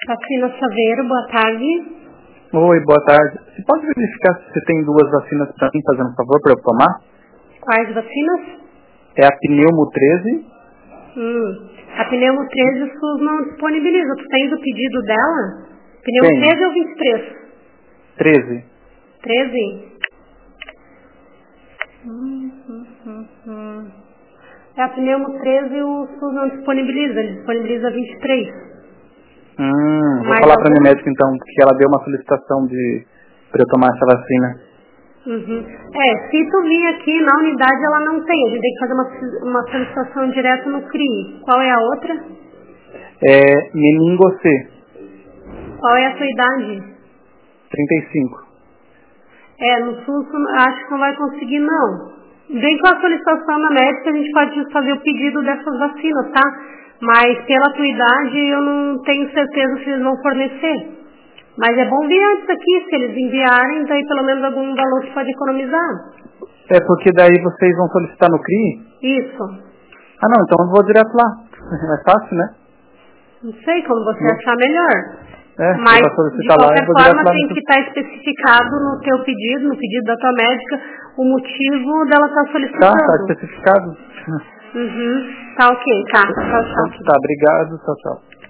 Vacina Saveiro, boa tarde. Oi, boa tarde. Você pode verificar se você tem 2 vacinas para mim, fazendo um favor, para eu tomar? Quais vacinas? É a Pneumo 13. A Pneumo 13 o SUS não disponibiliza. Tu tens o pedido dela? Pneumo Tenho. 13 ou 23? 13. 13? É a Pneumo 13 o SUS não disponibiliza, ele disponibiliza 23. Vou falar para minha médica então, que ela deu uma solicitação para eu tomar essa vacina. Se tu vir aqui na unidade ela não tem, a gente tem que fazer uma solicitação direta no CRI. Qual é a outra? É Meningo C. Qual é a sua idade? 35. No SUS acho que não vai conseguir não. Vem com a solicitação na médica, a gente pode fazer o pedido dessas vacinas, tá? Mas pela tua idade eu não tenho certeza se eles vão fornecer. Mas é bom vir antes aqui, se eles enviarem, daí pelo menos algum valor você pode economizar. É porque daí vocês vão solicitar no CRI? Isso. Ah não, então eu vou direto lá. É fácil, né? Não sei, como você achar melhor. Mas de qualquer forma tem que estar especificado no teu pedido, no pedido da tua médica, o motivo dela estar solicitando. Tá especificado? Tá ok, tá. Tchau, tchau. Tá, obrigado, tchau.